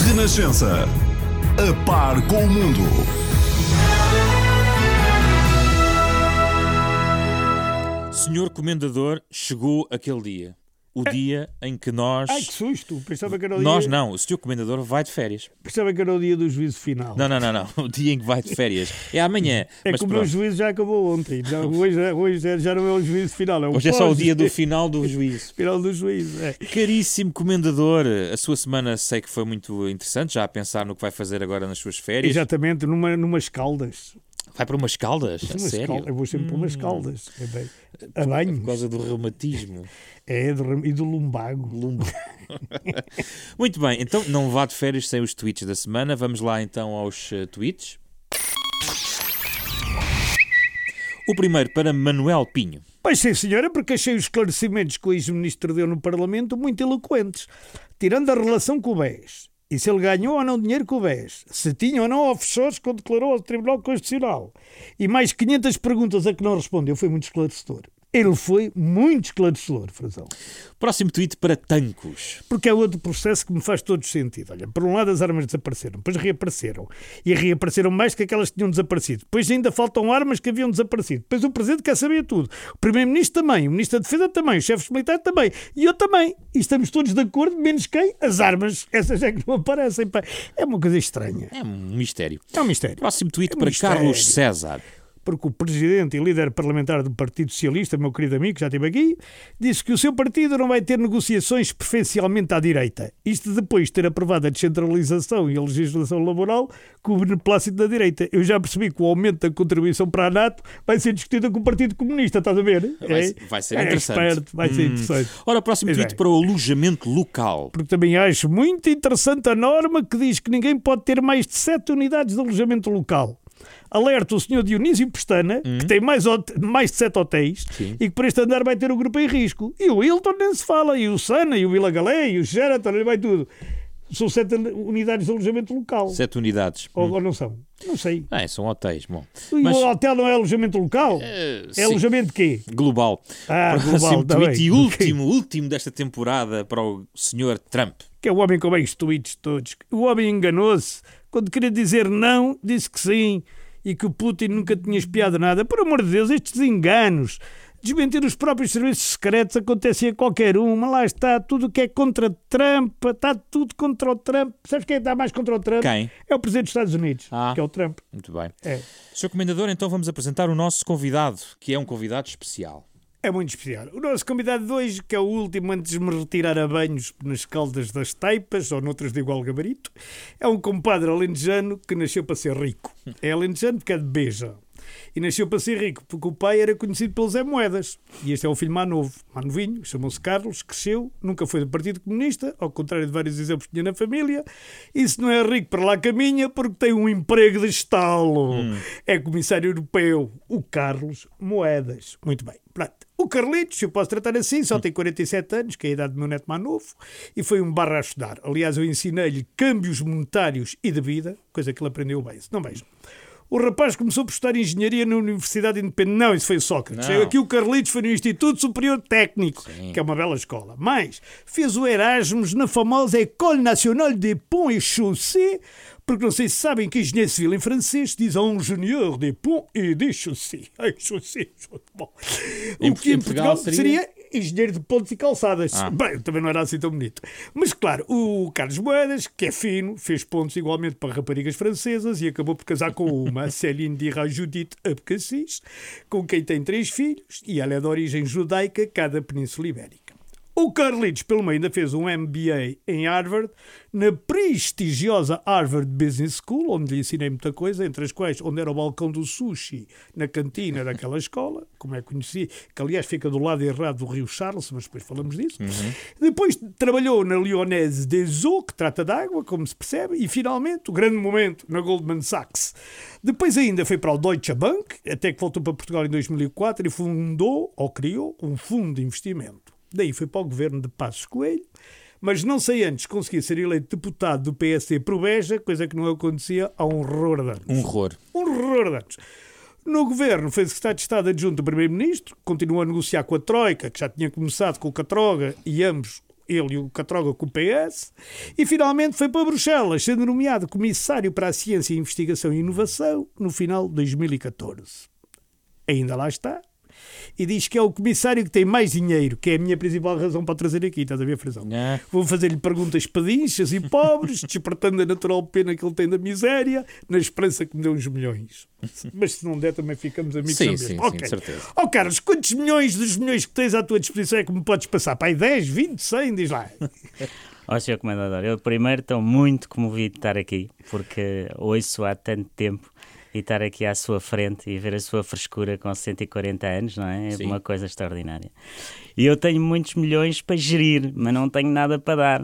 Renascença. A par com o mundo. Senhor Comendador, chegou aquele dia. O dia em que nós... Ai, que susto! Pensava que era o dia... Nós não, o Senhor Comendador vai de férias. Pensava que era o dia do juízo final. Não. O dia em que vai de férias. É amanhã. É mas que o meu juízo já acabou ontem. Hoje já não é o juízo final. Hoje é só o dia do final do juízo. Final do juízo, é. Caríssimo Comendador, a sua semana sei que foi muito interessante, já a pensar no que vai fazer agora nas suas férias. Exatamente, numas Caldas. Vai para umas Caldas? A sério? Eu vou sempre para umas Caldas. A banho. Por causa do reumatismo. E do lumbago. Muito bem, então não vá de férias sem os tweets da semana. Vamos lá então aos tweets. O primeiro para Manuel Pinho. Pois sim, senhora, porque achei os esclarecimentos que o ex-ministro deu no Parlamento muito eloquentes. Tirando a relação com o BES. E se ele ganhou ou não dinheiro com o BES, se tinha ou não offshores quando declarou ao Tribunal Constitucional, e mais 500 perguntas a que não respondeu, foi muito esclarecedor. Ele foi muito esclarecedor, Frazão. Próximo tweet para Tancos. Porque é outro processo que me faz todo sentido. Olha, por um lado as armas desapareceram, depois reapareceram. E reapareceram mais que aquelas que tinham desaparecido. Depois ainda faltam armas que haviam desaparecido. Depois o Presidente quer saber tudo. O Primeiro-Ministro também, o Ministro da Defesa também, os chefes militares também. E eu também. E estamos todos de acordo, menos quem? As armas. Essas é que não aparecem. Pá. É uma coisa estranha. É um mistério. É um mistério. Próximo tweet para Carlos César. Porque o presidente e líder parlamentar do Partido Socialista, meu querido amigo, que já esteve aqui, disse que o seu partido não vai ter negociações preferencialmente à direita. Isto depois de ter aprovado a descentralização e a legislação laboral com o beneplácito da direita. Eu já percebi que o aumento da contribuição para a NATO vai ser discutido com o Partido Comunista, estás a ver? Vai ser interessante. Esperto, vai ser interessante. Ora, o próximo tweet para o alojamento local. Porque também acho muito interessante a norma que diz que ninguém pode ter mais de 7 unidades de alojamento local. Alerta o senhor Dionísio Pestana, que tem mais de 7 hotéis. Sim. E que por este andar vai ter o grupo em risco. E o Hilton nem se fala, e o Sana, e o Vila Galé, e o Sheraton, e vai tudo. São 7 unidades de alojamento local. 7 unidades. Ou não são? Não sei. São hotéis. Bom. E o hotel não é alojamento local? Sim. Alojamento de quê? Global. Global, tá tweet bem. E último desta temporada para o senhor Trump. Que é o homem com bem os tweets todos. O homem enganou-se. Quando queria dizer não, disse que sim. E que o Putin nunca tinha espiado nada. Por amor de Deus, estes enganos. Desmentir os próprios serviços secretos acontecia a qualquer um. Mas lá está, tudo o que é contra Trump, está tudo contra o Trump. Sabes quem está mais contra o Trump? Quem? É o Presidente dos Estados Unidos, que é o Trump. Muito bem. É. Sr. Comendador, então vamos apresentar o nosso convidado, que é um convidado especial. É muito especial. O nosso convidado de hoje, que é o último antes de me retirar a banhos nas Caldas das Taipas, ou noutras de igual gabarito, é um compadre alentejano que nasceu para ser rico. É alentejano porque é de Beja. E nasceu para ser rico, porque o pai era conhecido pelo Zé Moedas. E este é um filho mais novo, mais novinho, chamou-se Carlos, cresceu, nunca foi do Partido Comunista, ao contrário de vários exemplos que tinha na família. E se não é rico, para lá caminha, porque tem um emprego de estalo. É comissário europeu, o Carlos Moedas. Muito bem. Pronto. O Carlitos, se eu posso tratar assim, só tem 47 anos, que é a idade do meu neto mais novo, e foi um barra a estudar. Aliás, eu ensinei-lhe câmbios monetários e de vida, coisa que ele aprendeu bem. Não vejam. O rapaz começou por estudar engenharia na Universidade Independente. Não, isso foi o Sócrates. Não. Aqui o Carlitos foi no Instituto Superior Técnico, Sim. que é uma bela escola. Mas fez o Erasmus na famosa École Nationale des Ponts et Chaussées, porque não sei se sabem que engenheiro civil em francês diz ingénieur des ponts et des chaussées. Ai, chaussées, bom. O que em Portugal seria engenheiro de pontes e calçadas. Bem, também não era assim tão bonito. Mas claro, o Carlos Moedas, que é fino, fez pontos igualmente para raparigas francesas e acabou por casar com uma Céline Dira Judith Abcassis, com quem tem 3 filhos, e ela é de origem judaica, cá da Península Ibérica. O Carlitos, pelo meio, ainda fez um MBA em Harvard, na prestigiosa Harvard Business School, onde lhe ensinei muita coisa, entre as quais onde era o balcão do sushi, na cantina daquela escola, como é conhecido, que aliás fica do lado errado do Rio Charles, mas depois falamos disso. Depois trabalhou na Lyonnaise des Eaux, que trata de água, como se percebe, e finalmente, o grande momento, na Goldman Sachs. Depois ainda foi para o Deutsche Bank, até que voltou para Portugal em 2004 e fundou, ou criou, um fundo de investimento. Daí foi para o governo de Passos Coelho, mas não sei antes conseguir ser eleito deputado do PSD por Beja, coisa que não acontecia há um horror de anos. Um horror. Um horror de anos. No governo foi secretário de Estado adjunto do Primeiro-Ministro, continuou a negociar com a Troika, que já tinha começado com o Catroga, e ambos ele e o Catroga com o PS, e finalmente foi para Bruxelas, sendo nomeado Comissário para a Ciência, Investigação e Inovação no final de 2014. Ainda lá está. E diz que é o comissário que tem mais dinheiro, que é a minha principal razão para o trazer aqui, estás a ver, Frazão? Vou fazer-lhe perguntas pedinchas e pobres, despertando a natural pena que ele tem da miséria, na esperança que me dê uns milhões. Mas se não der, também ficamos amigos sim, também. sim, Okay. certeza. Carlos, quantos milhões dos milhões que tens à tua disposição é que me podes passar? Pai, 10, 20, 100, diz lá. Sr. Comendador, eu primeiro estou muito comovido de estar aqui, porque ouço há tanto tempo e estar aqui à sua frente e ver a sua frescura com 140 anos, não é? É Sim. uma coisa extraordinária. E eu tenho muitos milhões para gerir, mas não tenho nada para dar.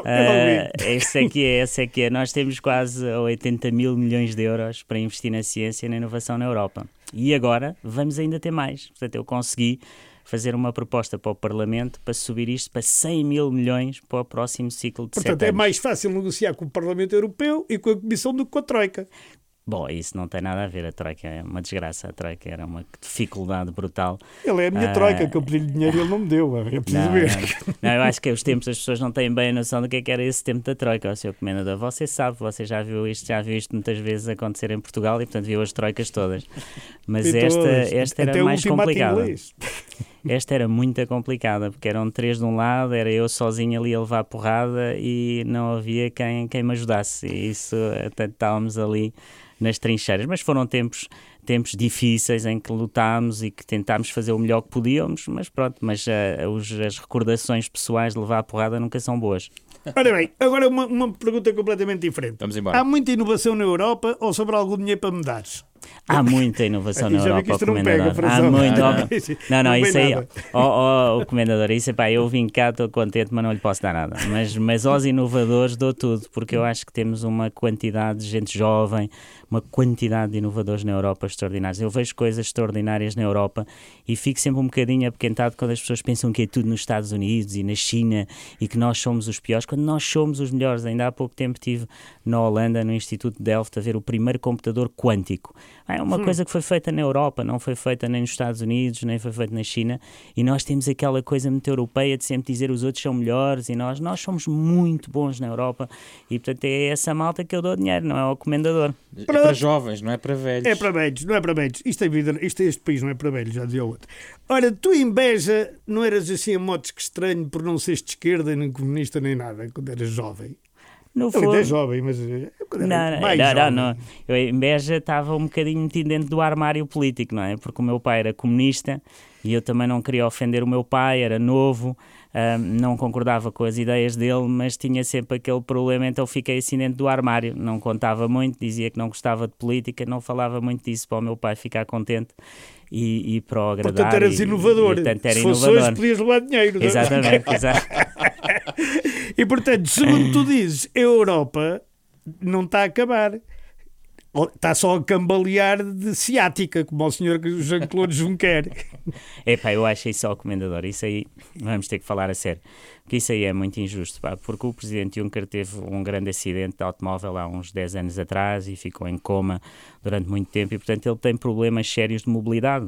Esse é que é. Nós temos quase 80 mil milhões de euros para investir na ciência e na inovação na Europa. E agora vamos ainda ter mais. Portanto, eu consegui fazer uma proposta para o Parlamento para subir isto para 100 mil milhões para o próximo ciclo de 7 anos. Portanto, é mais fácil negociar com o Parlamento Europeu e com a Comissão do que com a Troika. Bom, isso não tem nada a ver, a Troika é uma desgraça, a Troika era uma dificuldade brutal. Ele é a minha Troika, que eu pedi-lhe dinheiro e ele não me deu, é preciso ver. Não, eu acho que os tempos, as pessoas não têm bem a noção do que era esse tempo da Troika, o Sr. Comendador. Você sabe, você já viu isto muitas vezes acontecer em Portugal e, portanto, viu as Troicas todas. Mas esta era mais complicada. Esta era muito complicada, porque eram 3 de um lado, era eu sozinho ali a levar porrada e não havia quem me ajudasse. E isso, portanto, estávamos ali nas trincheiras, mas foram tempos difíceis em que lutámos e que tentámos fazer o melhor que podíamos, mas pronto, as recordações pessoais de levar a porrada nunca são boas. Ora bem, agora uma pergunta completamente diferente. Vamos embora. Há muita inovação na Europa ou sobra algum dinheiro para me dares? Há muita inovação na Europa, Comendador. Há muito. Não, isso aí. O Comendador, isso é pá, eu vim cá, estou contente, mas não lhe posso dar nada. Mas aos inovadores dou tudo, porque eu acho que temos uma quantidade de gente jovem, uma quantidade de inovadores na Europa extraordinários. Eu vejo coisas extraordinárias na Europa e fico sempre um bocadinho apequentado quando as pessoas pensam que é tudo nos Estados Unidos e na China e que nós somos os piores, quando nós somos os melhores. Ainda há pouco tempo estive na Holanda, no Instituto de Delft, a ver o primeiro computador quântico. É uma coisa que foi feita na Europa, não foi feita nem nos Estados Unidos, nem foi feita na China, e nós temos aquela coisa muito europeia de sempre dizer os outros são melhores e nós somos muito bons na Europa e, portanto, é essa malta que eu dou dinheiro, não é ao Comendador. É para jovens, não é para velhos. É para velhos, não é para velhos. Isto é vida, este país não é para velhos, já dizia o outro. Ora, tu em Beja não eras assim a modos que estranho por não seres de esquerda, nem comunista, nem nada, quando eras jovem. No Ele ainda é jovem, mas não. Eu em Beja estava um bocadinho metido dentro do armário político, não é? Porque o meu pai era comunista e eu também não queria ofender o meu pai, era novo, não concordava com as ideias dele, mas tinha sempre aquele problema, então fiquei assim dentro do armário. Não contava muito, dizia que não gostava de política, não falava muito disso para o meu pai ficar contente e para o agradar. Portanto, eras inovador. Se fosse hoje, podias levar dinheiro. Não é? Exatamente, exato. E, portanto, segundo tu dizes, a Europa não está a acabar. Está só a cambalear de ciática, como o senhor Jean-Claude Juncker. Epá, eu acho isso ao Comendador. Isso aí, vamos ter que falar a sério. Porque isso aí é muito injusto, pá, porque o Presidente Juncker teve um grande acidente de automóvel há uns 10 anos atrás e ficou em coma durante muito tempo e, portanto, ele tem problemas sérios de mobilidade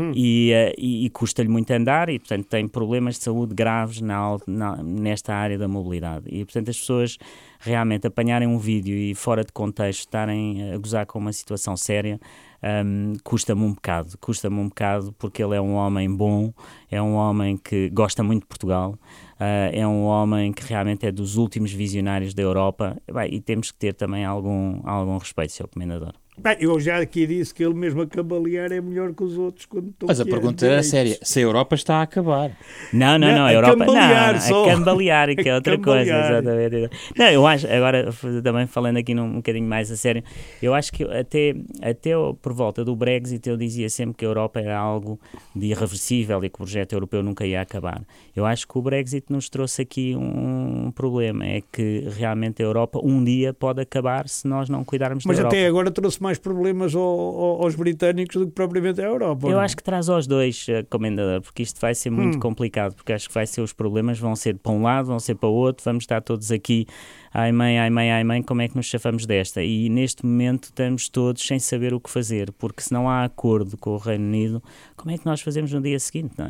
e custa-lhe muito andar e, portanto, tem problemas de saúde graves nesta área da mobilidade. E, portanto, as pessoas realmente apanharem um vídeo e fora de contexto estarem a gozar com uma situação séria, custa-me um bocado porque ele é um homem bom, é um homem que gosta muito de Portugal, é um homem que realmente é dos últimos visionários da Europa e temos que ter também algum respeito, Sr. Comendador. Bem, eu já aqui disse que ele mesmo a cambalear é melhor que os outros quando estão. Mas a pergunta era séria, se a Europa está a acabar. Não, a Europa a cambalear, que é outra coisa, exatamente. Não, eu acho, agora também falando aqui um bocadinho mais a sério, eu acho que até por volta do Brexit eu dizia sempre que a Europa era algo de irreversível e que o projeto europeu nunca ia acabar. Eu acho que o Brexit nos trouxe aqui um problema, é que realmente a Europa um dia pode acabar se nós não cuidarmos da Europa. Mas até agora trouxe mais problemas aos britânicos do que propriamente à Europa. Eu acho que traz aos dois, Comendador, porque isto vai ser muito complicado, porque acho que os problemas vão ser para um lado, vão ser para o outro, vamos estar todos aqui, ai mãe, como é que nos chafamos desta? E neste momento estamos todos sem saber o que fazer, porque se não há acordo com o Reino Unido, como é que nós fazemos no dia seguinte, não é?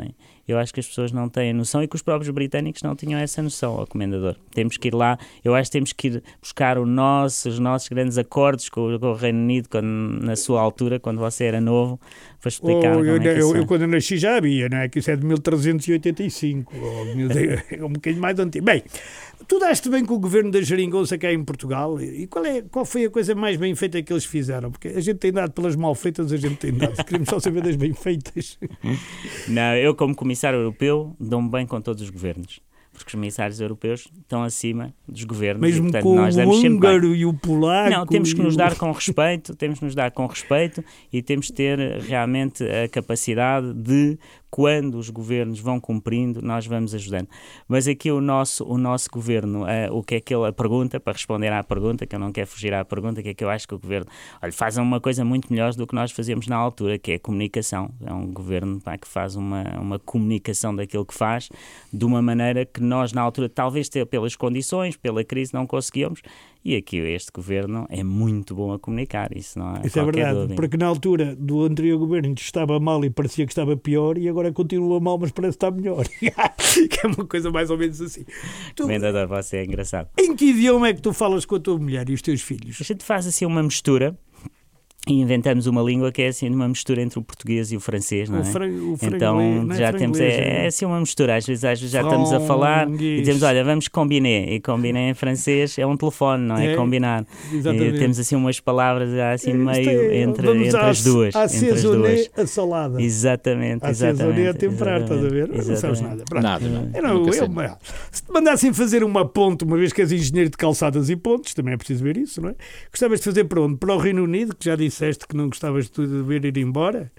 eu acho que as pessoas não têm noção e que os próprios britânicos não tinham essa noção, ó Comendador. Temos que ir lá, eu acho que temos que ir buscar os nossos grandes acordos com o Reino Unido na sua altura, quando você era novo, para explicar eu quando eu nasci já havia, não é? Que isso é de 1385, ou um bocadinho mais antigo. Bem, tu daste bem com o governo da Geringonça cá em Portugal, e qual foi a coisa mais bem feita que eles fizeram? Porque a gente tem dado pelas mal feitas, a gente tem dado. Queremos só saber das bem feitas. Não, eu como comissário europeu dou-me bem com todos os governos. Porque os comissários europeus estão acima dos governos. Mesmo e, portanto, com nós o húngaro e o polaco. Não, temos que nos dar com respeito, e temos de ter realmente a capacidade de, quando os governos vão cumprindo, nós vamos ajudando. Mas aqui o nosso governo, o que é que ele, a pergunta, para responder à pergunta, que eu não quero fugir à pergunta, que é que eu acho que o governo, faz uma coisa muito melhor do que nós fazíamos na altura, que é a comunicação. É um governo que faz uma comunicação daquilo que faz, de uma maneira que nós na altura, talvez pelas condições, pela crise, não conseguíamos, e aqui este governo é muito bom a comunicar, isso não é Isso é verdade, dúvida. Porque na altura do anterior governo estava mal e parecia que estava pior, e agora continua mal, mas parece que está melhor. Que é uma coisa mais ou menos assim. Comendador, você é engraçado. Em que idioma é que tu falas com a tua mulher e os teus filhos? A gente faz assim uma mistura. E inventamos uma língua que é assim uma mistura entre o português e o francês, não é? Então já temos assim uma mistura, às vezes já estamos a falar e dizemos, olha, vamos combinar, e combinar em francês é um telefone, não é? Combinar. E temos assim umas palavras assim meio entre as duas. A salada. Exatamente. A temperar, estás a ver? Não sabes nada. Nada. Se te mandassem fazer uma ponte, uma vez que és engenheiro de calçadas e pontes, também é preciso ver isso, não é? Gostavas de fazer para onde? Para o Reino Unido, que já disseste que não gostavas de ver ir embora,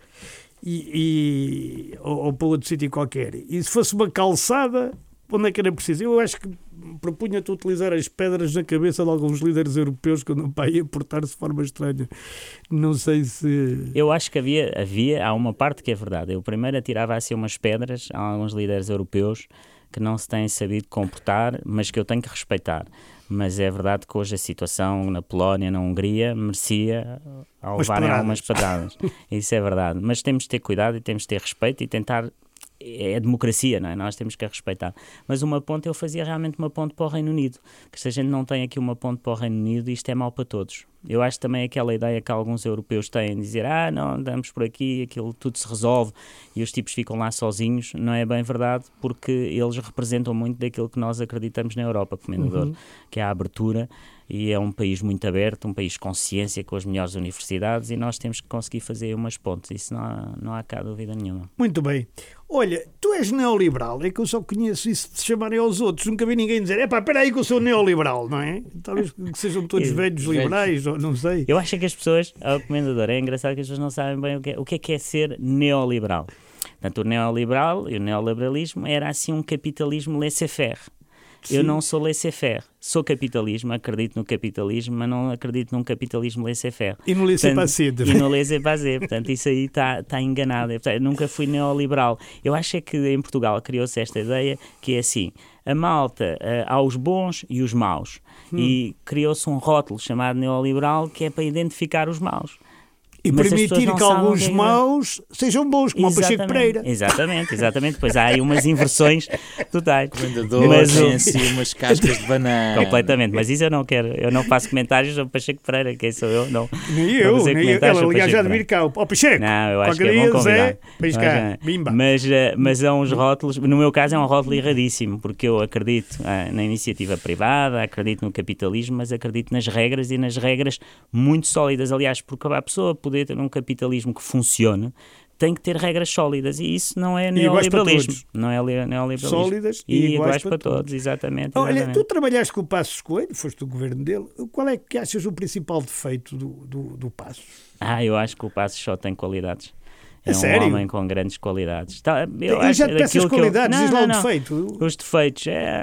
ou para outro sítio qualquer. E se fosse uma calçada, onde é que era preciso? Eu acho que propunha-te utilizar as pedras na cabeça de alguns líderes europeus que andam para aí a portar-se de forma estranha. Não sei se... Eu acho que há uma parte que é verdade. Eu primeiro atirava assim umas pedras a alguns líderes europeus que não se têm sabido comportar, mas que eu tenho que respeitar. Mas é verdade que hoje a situação na Polónia, na Hungria, merecia levarem algumas pedradas. Isso é verdade. Mas temos de ter cuidado e temos de ter respeito e tentar... É a democracia, não é? Nós temos que a respeitar. Mas uma ponte, eu fazia realmente uma ponte para o Reino Unido. Que se a gente não tem aqui uma ponte para o Reino Unido, isto é mau para todos. Eu acho também aquela ideia que alguns europeus têm de dizer, não, andamos por aqui, aquilo tudo se resolve e os tipos ficam lá sozinhos, não é bem verdade, porque eles representam muito daquilo que nós acreditamos na Europa, Comendador, que é a abertura, e é um país muito aberto, um país com ciência, com as melhores universidades, e nós temos que conseguir fazer umas pontes, isso não há cá dúvida nenhuma. Muito bem. Olha, tu és neoliberal, é que eu só conheço isso de se chamarem aos outros, nunca vi ninguém dizer, espera aí que eu sou neoliberal, não é? Talvez que sejam todos velhos liberais, ou não sei. Eu acho que as pessoas, Comendador, é engraçado que as pessoas não sabem bem o que é ser neoliberal. Portanto, o neoliberal e o neoliberalismo era assim um capitalismo laissez-faire. Eu não sou laissez-faire, sou capitalismo, acredito no capitalismo, mas não acredito num capitalismo laissez-faire. E no laissez-passer. E no laissez-passer, portanto, isso aí está enganado. Eu nunca fui neoliberal. Eu acho que em Portugal criou-se esta ideia que é assim, a malta, há os bons e os maus. E criou-se um rótulo chamado neoliberal que é para identificar os maus. E mas permitir que alguns maus sejam bons, como o Pacheco Pereira. Exatamente. Depois há aí umas inversões totais. Mas tem assim umas cascas de banana. Completamente, mas isso eu não quero. Eu não faço comentários sobre Pacheco Pereira, quem sou eu? Não. Nem eu. Aliás, já admiro cá. Ó Pacheco, não, eu acho que é bom convidar. Bimba. Mas há uns rótulos, no meu caso é um rótulo erradíssimo, porque eu acredito na iniciativa privada, acredito no capitalismo, mas acredito nas regras e nas regras muito sólidas. Aliás, porque a pessoa poder ter um capitalismo que funcione, tem que ter regras sólidas, e isso não é neoliberalismo. Não é neoliberalismo. Sólidas e iguais para todos. Exatamente. Olha, tu trabalhaste com o Passos Coelho, foste o governo dele. Qual é que achas o principal defeito do Passos? Eu acho que o Passos só tem qualidades. É sério? Um homem com grandes qualidades. Eu já te peço as qualidades, diz lá o defeito. Os defeitos,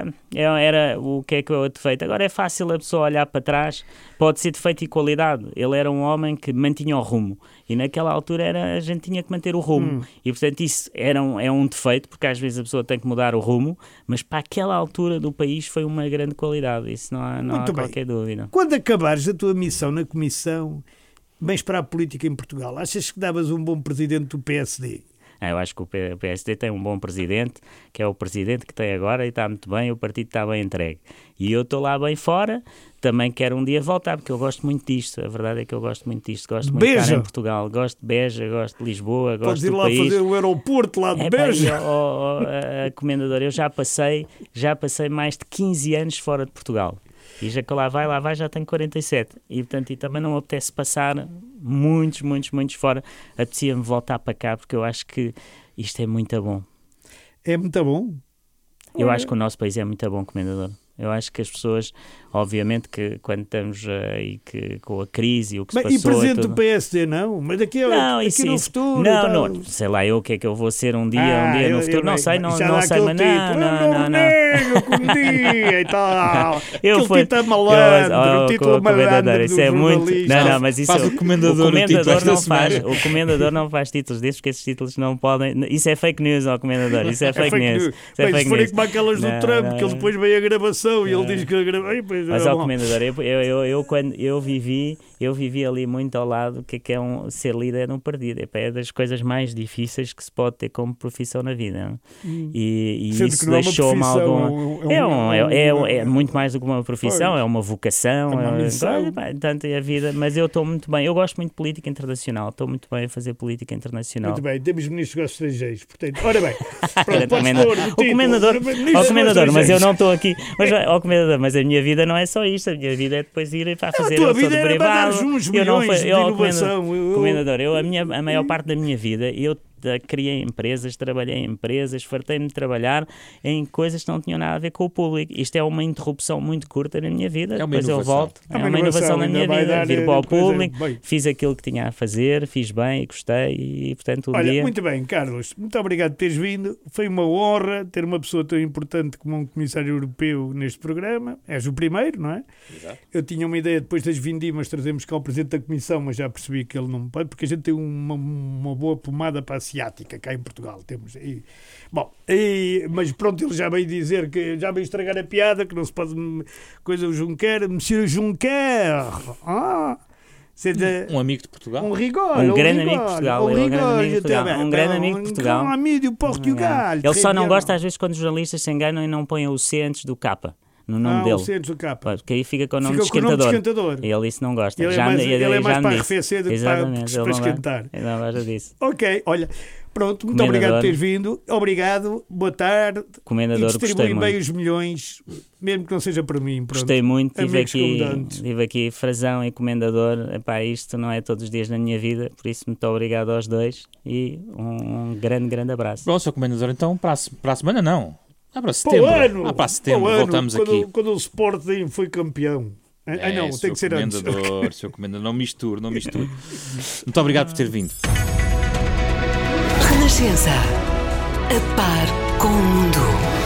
era o que é o defeito. Agora é fácil a pessoa olhar para trás, pode ser defeito e qualidade. Ele era um homem que mantinha o rumo, e naquela altura a gente tinha que manter o rumo. E portanto isso é um defeito, porque às vezes a pessoa tem que mudar o rumo, mas para aquela altura do país foi uma grande qualidade, isso não há qualquer dúvida. Quando acabares a tua missão na Comissão, bens para a política em Portugal, achas que davas um bom presidente do PSD? Eu acho que o PSD tem um bom presidente, que é o presidente que tem agora, e está muito bem, o partido está bem entregue. E eu estou lá bem fora, também quero um dia voltar, porque eu gosto muito disto. A verdade é que eu gosto muito disto. Gosto muito de estar em Portugal. Gosto de Beja, gosto de Lisboa, gosto do país. Podes ir lá fazer o aeroporto lá de Beja. Comendador, eu já passei mais de 15 anos fora de Portugal. E já que lá vai, já tenho 47. E, portanto, também não me apetece passar muitos fora. Apetecia-me voltar para cá, porque eu acho que isto é muito bom. É muito bom? Eu acho que o nosso país é muito bom, Comendador. Eu acho que as pessoas, obviamente, que quando estamos aí com a crise e o que se passou... E presidente do PSD, não? Mas aqui no futuro... Não, sei lá, eu o que é que eu vou ser um dia no futuro, não sei, mas não. Com um dia e tal. Título malandro, título malandro isso é muito... Não, mas isso... Faz o Comendador o Comendador não faz títulos desses, porque esses títulos não podem... Isso é fake news, ó, Comendador, isso é fake news. Bem, se forem como aquelas do Trump, que ele depois veio a gravação e ele diz que... Mas, ó, Comendador, quando eu vivi ali muito ao lado, que é ser líder num partido. É das coisas mais difíceis que se pode ter como profissão na vida. E isso deixou-me algum... É muito mais do que uma profissão, é uma vocação. É uma missão. Tanto é a vida, mas eu estou muito bem. Eu gosto muito de política internacional. Estou muito bem a fazer política internacional. Muito bem, temos ministros dos estrangeiros. Portanto, ora bem, o Comendador, mas eu não estou aqui... Comendador, mas a minha vida não é só isto, a minha vida é depois ir para fazer a vida de privado. Comendador, a maior parte da minha vida eu criei empresas, trabalhei em empresas, fartei-me de trabalhar em coisas que não tinham nada a ver com o público. Isto é uma interrupção muito curta na minha vida, depois eu volto. É uma inovação na minha vida, vir para o público, fiz aquilo que tinha a fazer, fiz bem e gostei e, portanto, dia... Muito bem, Carlos, muito obrigado por teres vindo. Foi uma honra ter uma pessoa tão importante como um comissário europeu neste programa. És o primeiro, não é? Exato. Eu tinha uma ideia depois das vindimas, trazemos cá o Presidente da Comissão, mas já percebi que ele não pode, porque a gente tem uma boa pomada para a asiática cá em Portugal. Temos aí. Bom, mas pronto, ele já veio dizer que já veio estragar a piada, que não se pode coisa o Juncker, Monsieur Juncker. Um amigo de Portugal. Um rigor. Um grande amigo de Portugal. Um grande amigo de Portugal. Um amigo de Portugal. Ele só não gosta às vezes quando os jornalistas se enganam e não põem o C antes do K. No nome dele. O centro do capa. Porque aí fica com o nome de esquentador. E ele isso não gosta. Ele é mais para arrefecer do que para esquentar. Ele não gosta disso. Ok, olha, pronto, muito obrigado por teres vindo. Obrigado, boa tarde. Comendador, distribuem bem os milhões, mesmo que não seja para mim. Pronto. Gostei muito, tive aqui Frazão e Comendador. Epá, isto não é todos os dias na minha vida, por isso muito obrigado aos dois e um grande abraço. Bom, Sr. Comendador, então para a semana não. Para setembro. Para setembro, voltamos aqui. Quando o Sporting foi campeão. Não, tem que ser antes. Sr. Comendador, não misture. Muito obrigado por ter vindo. Renascença. A par com o mundo.